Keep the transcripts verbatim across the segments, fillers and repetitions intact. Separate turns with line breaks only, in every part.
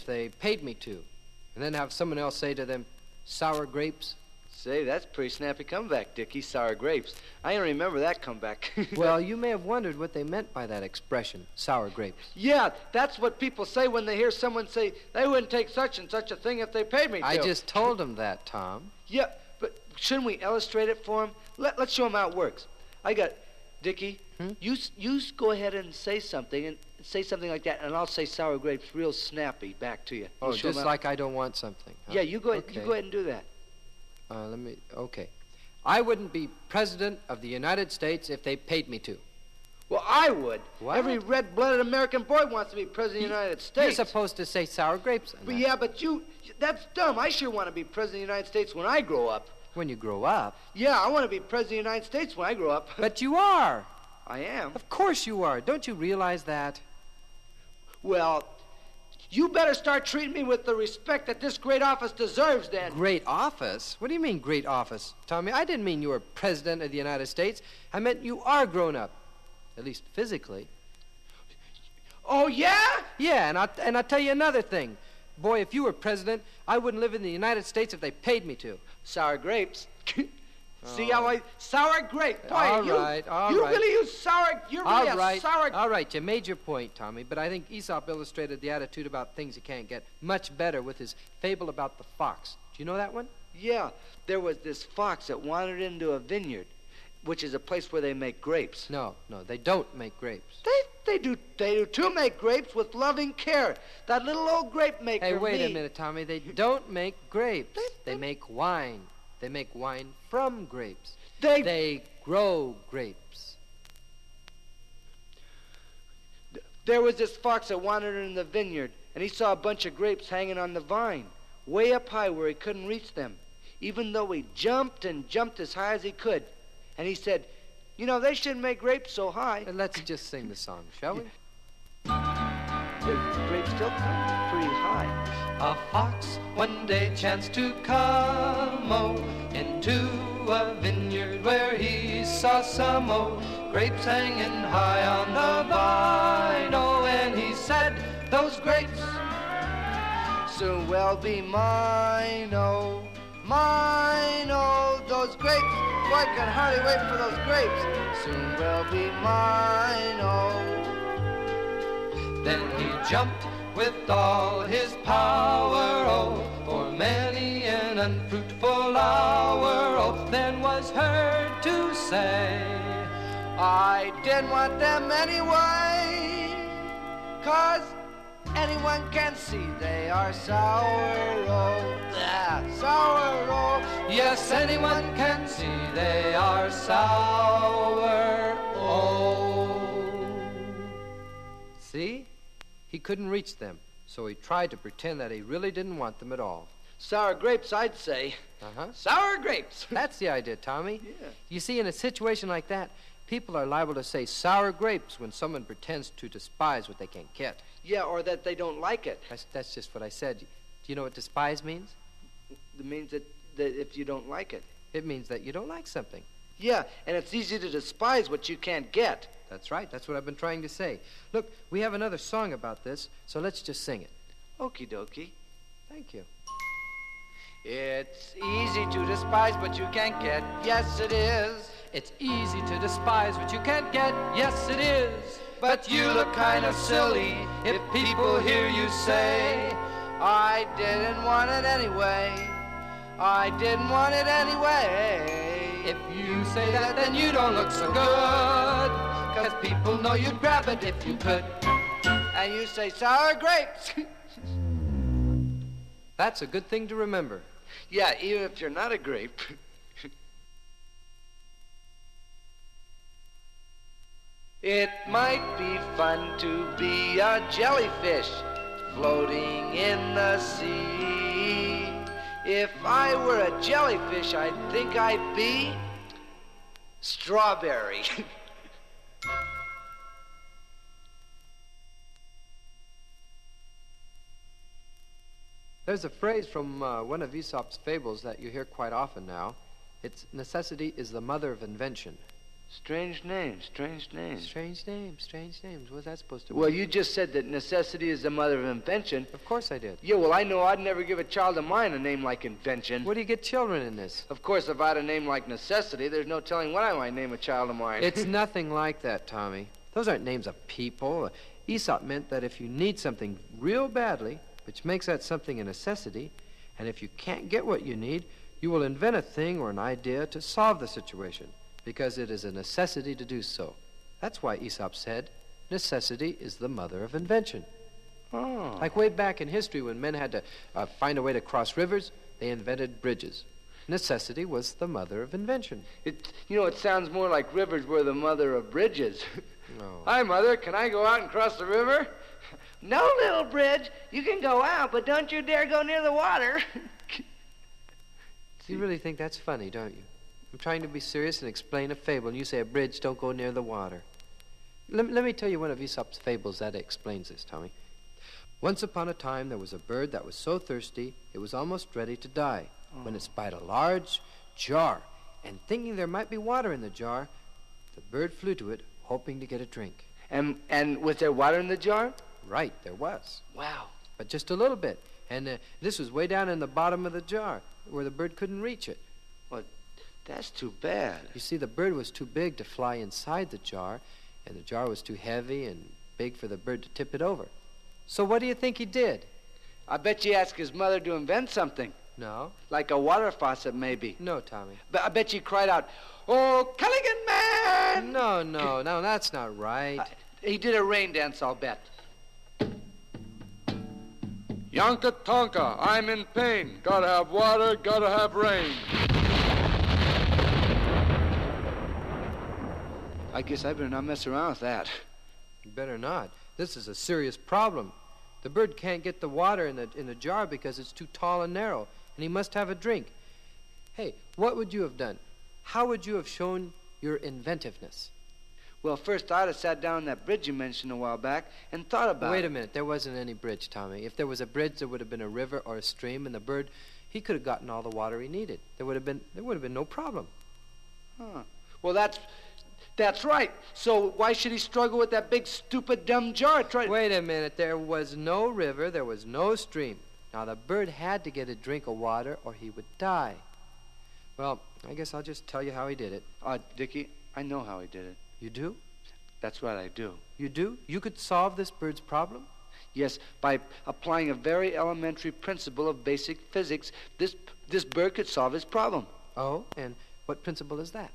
if they paid me to, and then have someone else say to them, sour grapes?
Say, that's a pretty snappy comeback, Dickie, sour grapes. I don't remember that comeback.
Well, you may have wondered what they meant by that expression, sour grapes.
Yeah, that's what people say when they hear someone say they wouldn't take such and such a thing if they paid me to.
I just told them that, Tom.
Yeah, but shouldn't we illustrate it for them? Let, let's show them how it works. I got, Dickie, hmm? you, you go ahead and say something, and say something like that, and I'll say sour grapes real snappy back to you.
Oh,
you
just like I don't want something. Huh?
Yeah, you go, ahead,
okay.
you go ahead and do that.
Uh, let me, okay. I wouldn't be president of the United States if they paid me to.
Well, I would.
What?
Every red-blooded American boy wants to be president of the United States.
You're supposed to say sour grapes.
But yeah, but you, that's dumb. I sure want to be president of the United States when I grow up.
When you grow up?
Yeah, I want to be president of the United States when I grow up.
But you are.
I am.
Of course you are. Don't you realize that?
Well, you better start treating me with the respect that this great office deserves, then.
Great office? What do you mean, great office? Tommy, I didn't mean you were president of the United States. I meant you are grown up. At least physically.
Oh, yeah?
Yeah, and I'll, and I'll tell you another thing. Boy, if you were president, I wouldn't live in the United States if they paid me to.
Sour grapes. See
oh.
how I... Sour grape. Boy,
all
you,
right, all
you
right.
really use sour... You're really
all right,
a sour...
All right, you made your point, Tommy, but I think Aesop illustrated the attitude about things you can't get much better with his fable about the fox. Do you know that one?
Yeah, there was this fox that wandered into a vineyard, which is a place where they make grapes.
No, no, they don't make grapes.
They they do they do too make grapes with loving care. That little old grape maker.
Hey, wait
me.
a minute, Tommy. They don't make grapes. They make wine. They make wine from grapes.
They
they grow grapes.
There was this fox that wandered in the vineyard, and he saw a bunch of grapes hanging on the vine, way up high where he couldn't reach them, even though he jumped and jumped as high as he could. And he said, you know, they shouldn't make grapes so high.
And let's just sing the song, shall we?
The grapes still come pretty high.
A fox one day chanced to come, oh, into a vineyard where he saw some, oh, grapes hanging high on the vine, oh, and he said, those grapes
soon will be mine, oh, mine, oh, those grapes. Boy, I can hardly wait for those grapes. Soon will be mine, oh.
Then he jumped with all his power, oh, for many an unfruitful hour, oh, then was heard to say,
I didn't want them anyway, 'cause anyone can see they are sour, oh, yeah, sour, oh.
Yes, anyone can see they are sour, oh. See? He couldn't reach them, so he tried to pretend that he really didn't want them at all.
Sour grapes, I'd say.
Uh-huh.
Sour grapes.
That's the idea, Tommy.
Yeah.
You see, in a situation like that, people are liable to say sour grapes when someone pretends to despise what they can't get.
Yeah, or that they don't like it.
That's, that's just what I said. Do you know what despise means?
It means that, that if you don't like it.
It means that you don't like something.
Yeah, and it's easy to despise what you can't get.
That's right. That's what I've been trying to say. Look, we have another song about this, so let's just sing it.
Okie dokie.
Thank you.
It's easy to despise what you can't get. Yes, it is.
It's easy to despise what you can't get. Yes, it is.
But you look kind of silly if people hear you say, I didn't want it anyway. I didn't want it anyway.
If you say that, then you don't look so good, 'cause people know you'd grab it if you could.
And you say sour grapes.
That's a good thing to remember.
Yeah, even if you're not a grape. It might be fun to be a jellyfish floating in the sea. If I were a jellyfish, I'd think I'd be strawberry.
There's a phrase from uh, one of Aesop's fables that you hear quite often now. It's necessity is the mother of invention.
Strange names, strange names.
Strange names, strange names. What's that supposed to
Well,
mean?
you just said that necessity is the mother of invention.
Of course I did.
Yeah, well, I know I'd never give a child of mine a name like invention.
Where do you get children in this?
Of course, if I had a name like necessity, there's no telling what I might name a child of mine.
It's nothing like that, Tommy. Those aren't names of people. Aesop meant that if you need something real badly, which makes that something a necessity, and if you can't get what you need, you will invent a thing or an idea to solve the situation, because it is a necessity to do so. That's why Aesop said, necessity is the mother of invention.
Oh.
Like way back in history when men had to uh, find a way to cross rivers, they invented bridges. Necessity was the mother of invention.
It, you know, it sounds more like rivers were the mother of bridges.
No.
Hi, Mother. Can I go out and cross the river? No, little bridge. You can go out, but don't you dare go near the water.
You really think that's funny, don't you? I'm trying to be serious and explain a fable, and you say a bridge don't go near the water. Let, let me tell you one of Aesop's fables that explains this, Tommy. Once upon a time, there was a bird that was so thirsty, it was almost ready to die, oh. when it spied a large jar, and thinking there might be water in the jar, the bird flew to it, hoping to get a drink.
And, and was there water in the jar?
Right, there was.
Wow.
But just a little bit. And uh, this was way down in the bottom of the jar, where the bird couldn't reach it.
Well, that's too bad.
You see, the bird was too big to fly inside the jar, and the jar was too heavy and big for the bird to tip it over. So what do you think he did?
I bet you asked his mother to invent something.
No.
Like a water faucet, maybe.
No, Tommy.
But I bet you cried out, "Oh, Callaghan man!"
No, no, no, that's not right.
Uh, he did a rain dance, I'll bet.
Yonka Tonka, I'm in pain. Gotta have water, gotta have rain.
I guess I better not mess around with that.
You better not. This is a serious problem. The bird can't get the water in the in the jar because it's too tall and narrow, and he must have a drink. Hey, what would you have done? How would you have shown your inventiveness?
Well, first I'd have sat down on that bridge you mentioned a while back and thought about
Wait
it.
a minute. There wasn't any bridge, Tommy. If there was a bridge, there would have been a river or a stream, and the bird, he could have gotten all the water he needed. There would have been there would have been no problem.
Huh. Well, that's that's right. So why should he struggle with that big, stupid, dumb jar? Try
Wait a minute. There was no river. There was no stream. Now, the bird had to get a drink of water or he would die. Well, I guess I'll just tell you how he did it.
Uh, Dickie, I know how he did it.
You do?
That's right, I do.
You do? You could solve this bird's problem?
Yes, by applying a very elementary principle of basic physics, this this bird could solve his problem.
Oh, and what principle is that?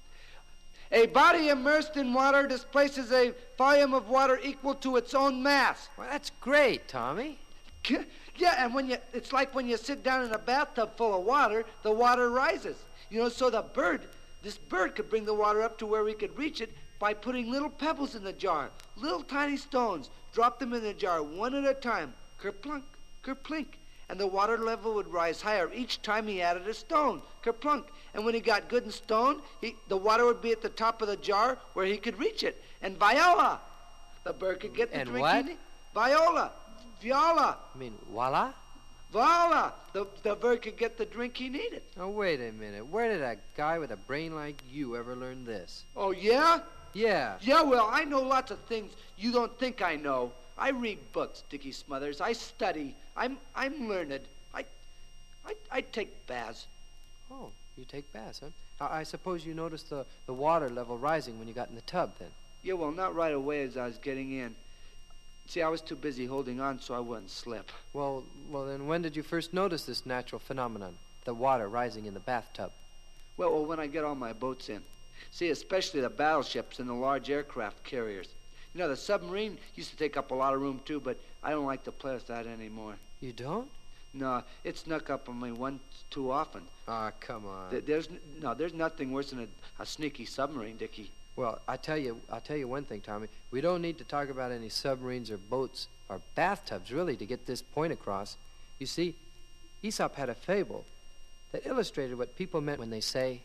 A body immersed in water displaces a volume of water equal to its own mass.
Well, that's great, Tommy.
Yeah, and when you, it's like when you sit down in a bathtub full of water, the water rises. You know, so the bird, this bird could bring the water up to where we could reach it by putting little pebbles in the jar, little tiny stones. Drop them in the jar one at a time, kerplunk, kerplink, and the water level would rise higher each time he added a stone, kerplunk. And when he got good and stoned, he, the water would be at the top of the jar where he could reach it. And viola, the bird could get the
and
drink
what?
he needed. Viola, viola.
I mean, voila?
Voila! The, the bird could get the drink he needed.
Oh, wait a minute. Where did a guy with a brain like you ever learn this?
Oh, yeah?
Yeah.
Yeah, well, I know lots of things you don't think I know. I read books, Dickie Smothers. I study. I'm I'm learned. I I, I take baths.
Oh, you take baths, huh? I, I suppose you noticed the, the water level rising when you got in the tub, then.
Yeah, well, not right away as I was getting in. See, I was too busy holding on so I wouldn't slip.
Well, well, then when did you first notice this natural phenomenon, the water rising in the bathtub?
Well, well, when I get all my boats in. See, especially the battleships and the large aircraft carriers. You know, the submarine used to take up a lot of room, too, but I don't like to play with that anymore.
You don't?
No, it snuck up on me once too often.
Ah, oh, come on.
Th- There's n- no, there's nothing worse than a, a sneaky submarine, Dickie.
Well, I tell you, I'll tell you one thing, Tommy. We don't need to talk about any submarines or boats or bathtubs, really, to get this point across. You see, Aesop had a fable that illustrated what people meant when they say,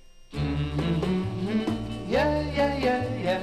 Mm-hmm. Yeah, yeah, yeah, yeah.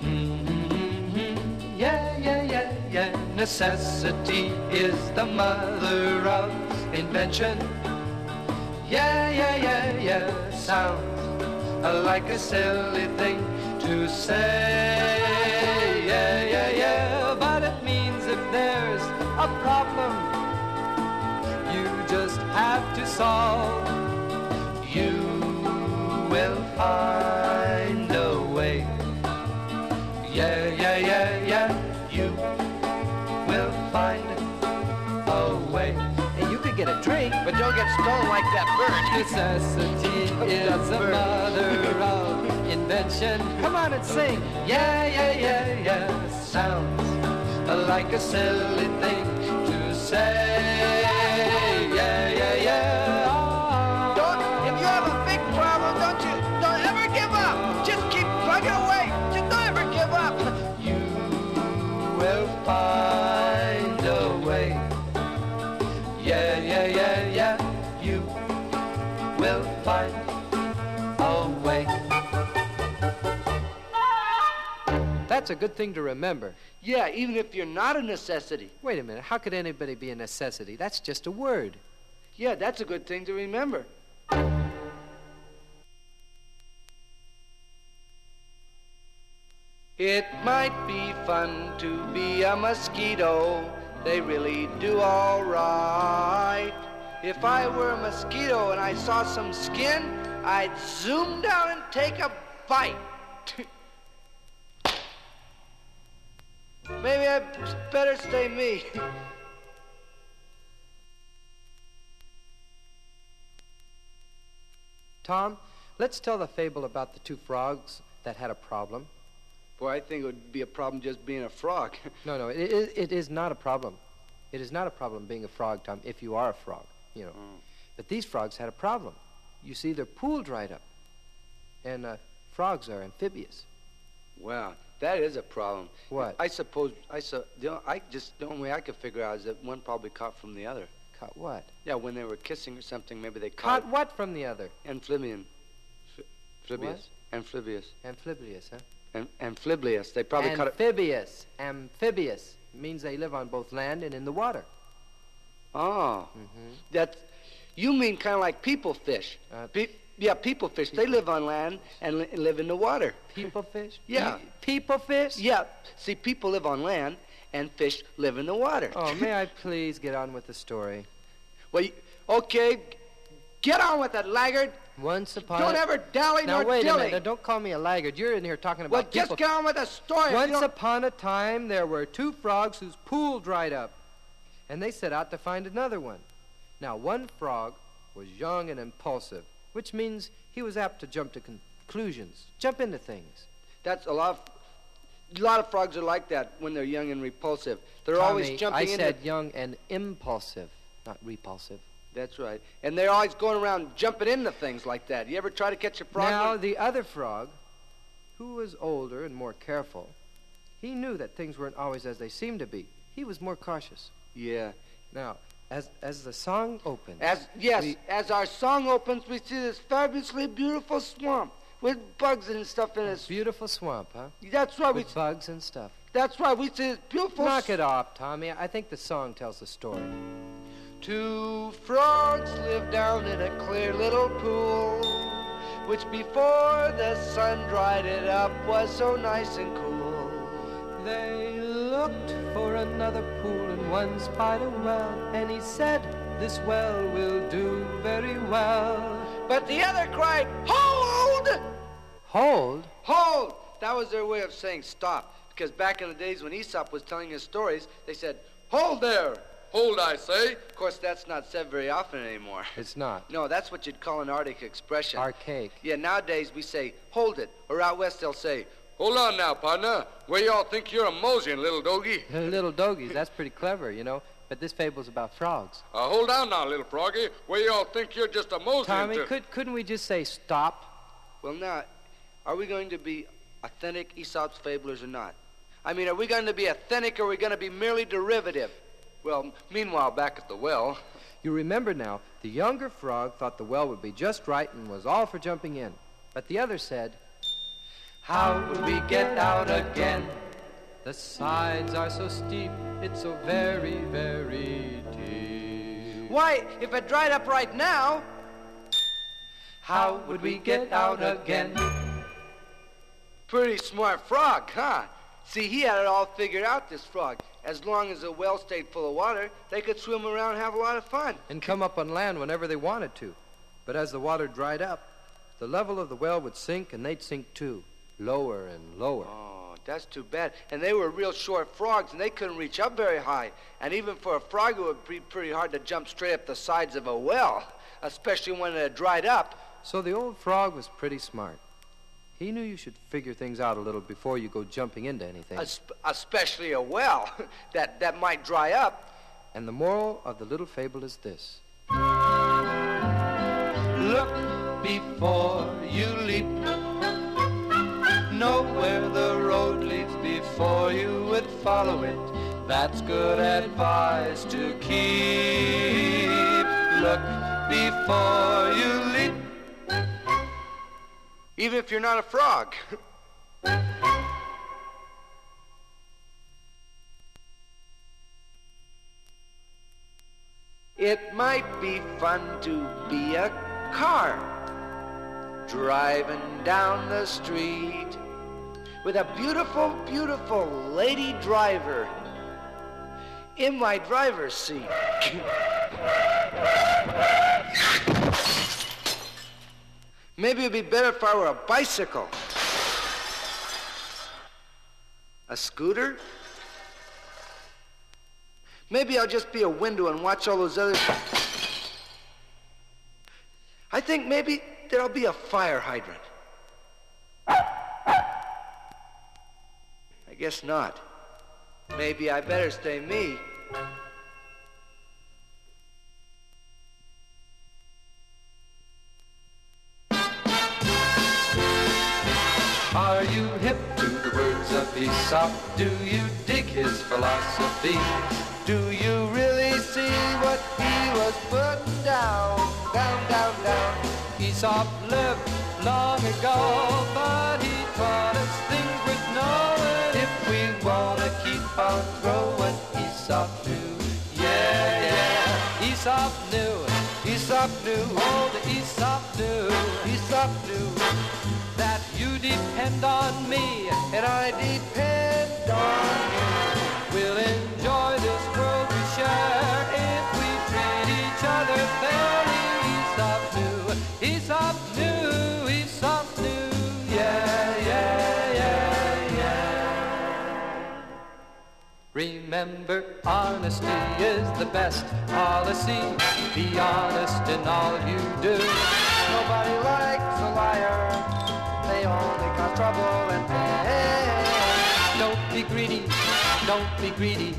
Mm-hmm. Yeah, yeah, yeah, yeah. Necessity is the mother of invention. Yeah, yeah, yeah, yeah. Sounds like a silly thing, to say. Yeah, yeah, yeah, but it means if there's a problem you just have to solve, you will find a way. Yeah, yeah, yeah, yeah, you will find a way.
Hey, you could get a drink.
But don't get stoned like that bird.
Necessity is the mother of invention.
Come on and sing.
Yeah, yeah, yeah, yeah, sounds like a silly thing to say. Yeah, yeah, yeah.
Don't, if you have a big problem, don't you, don't ever give up. Just keep plugging away. Just don't ever give up.
You will find a way. Yeah, yeah, yeah, yeah, you will find a way.
That's a good thing to remember.
Yeah, even if you're not a necessity.
Wait a minute. How could anybody be a necessity? That's just a word.
Yeah, that's a good thing to remember. It might be fun to be a mosquito. They really do all right. If I were a mosquito and I saw some skin, I'd zoom down and take a bite. Maybe I better stay me.
Tom, let's tell the fable about the two frogs that had a problem.
Boy, I think it would be a problem just being a frog.
No, no, it, it, it is not a problem. It is not a problem being a frog, Tom, if you are a frog, you know.
Mm.
But these frogs had a problem. You see, their pool dried up. And uh, frogs are amphibious.
Wow, that is a problem.
What?
I suppose, I su- the o- I just, the only way I could figure out is that one probably caught from the other.
Caught what?
Yeah, when they were kissing or something, maybe they
Caught
caught,
what from the other?
amphibian. F- amphibious. Amphibious.
Amphibious, huh?
Am- amphibious. They probably caught it.
Amphibious. Amphibious. Means they live on both land and in the water.
Oh,
Mm-hmm.
that's, you mean kind of like people fish.
Uh,
Pe- yeah, people fish. They live on land and li- live in the water.
People fish?
Yeah.
You- people fish?
Yeah, see, people live on land and fish live in the water.
Oh, may I please get on with the story?
Well, you, okay, get on with it, laggard.
Once upon
Don't
a...
ever dally
Now,
nor
wait
dilly.
a minute. Now, don't call me a laggard. You're in here talking about
Well,
people...
just get on with the story. If you
Once
don't-
upon a time, there were two frogs whose pool dried up, and they set out to find another one. Now, one frog was young and impulsive, which means he was apt to jump to conclusions, jump into things.
That's a lot of, a lot of frogs are like that when they're young and repulsive. They're
Tommy,
always jumping
I
into...
said young and impulsive, not repulsive.
That's right. And they're always going around jumping into things like that. You ever try to catch a frog?
Now,
when-
the other frog, who was older and more careful, he knew that things weren't always as they seemed to be. He was more cautious.
Yeah.
Now, as as the song opens...
As yes,
we-
as our song opens, we see this fabulously beautiful swamp with bugs and stuff in it.
Beautiful swamp, huh?
That's right. We,
With bugs and stuff.
that's right. We see this beautiful.
Knock it off, Tommy. I think the song tells the story.
Two frogs live down in a clear little pool, which before the sun dried it up was so nice and cool.
They looked for another pool and one spied a well, and he said, "This well will do very well."
But the other cried, "Hold!
Hold?
Hold!" That was their way of saying stop. Because back in the days when Aesop was telling his stories, they said, "Hold there!"
Hold, I say.
Of course, that's not said very often anymore.
It's not.
No, that's what you'd call an Arctic expression.
Archaic.
Yeah, nowadays we say, "Hold it," or out west they'll say,
Hold on now, partner. Where y'all think you're a moseying, little doggy?
Little doggies, that's pretty clever, you know. But this fable's about frogs.
Uh, hold on now, little froggy. Where y'all think you're just a moseying
Tommy,
to?
could, couldn't we just say stop?
Well, now, are we going to be authentic Aesop's fablers or not? I mean, are we going to be authentic or are we going to be merely derivative? Well, meanwhile, back at the well...
You remember now, the younger frog thought the well would be just right and was all for jumping in. But the other said,
How would we get out again?
"The sides are so steep, it's so very, very deep."
Why, if it dried up right now...
How would we get out again?
Pretty smart frog, huh? See, he had it all figured out, this frog. As long as the well stayed full of water, they could swim around and have a lot of fun.
And come up on land whenever they wanted to. But as the water dried up, the level of the well would sink, and they'd sink too, lower and lower.
Oh, that's too bad. And they were real short frogs, and they couldn't reach up very high. And even for a frog, it would be pretty hard to jump straight up the sides of a well, especially when it had dried up.
So the old frog was pretty smart. He knew you should figure things out a little before you go jumping into anything.
Es- especially a well that, that might dry up.
And the moral of the little fable is this.
Look before you leap. Know where the road leads before you would follow it. That's good advice to keep. Look before you leap.
Even if you're not a frog. It might be fun to be a car driving down the street with a beautiful, beautiful lady driver in my driver's seat. Maybe it'd be better if I were a bicycle. A scooter? Maybe I'll just be a window and watch all those others. I think maybe there'll be a fire hydrant. I guess not. Maybe I better stay me.
Are you hip to the words of Aesop? Do you dig his philosophy? Do you really see what he was putting down? Down, down, down. Aesop lived long ago, but he taught us things worth knowing. If we wanna keep on growing, Aesop knew. Yeah, yeah. Aesop knew. Aesop knew. Oh, the Aesop knew. Aesop knew that you depend on me and I depend on you. We'll enjoy this world we share if we treat each other fairly. Aesop knew, Aesop knew, Aesop knew, yeah, yeah, yeah, yeah. Remember, honesty is the best policy. Be honest in all you do. Nobody likes a liar. They only cause trouble and pain. Don't be greedy, don't be greedy.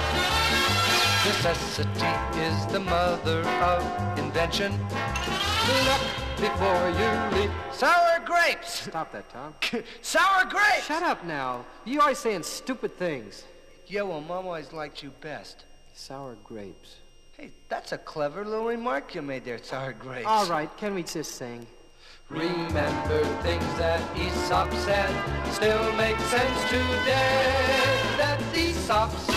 Necessity is the mother of invention. Look before you leap.
Sour grapes!
Stop that, Tom.
Sour grapes!
Shut up now. You always saying stupid things.
Yeah, well, Mom always liked you best.
Sour grapes.
Hey, that's a clever little remark you made there, sour grapes.
All right, can we just sing?
Remember things that Aesop said still make sense today. That Aesop said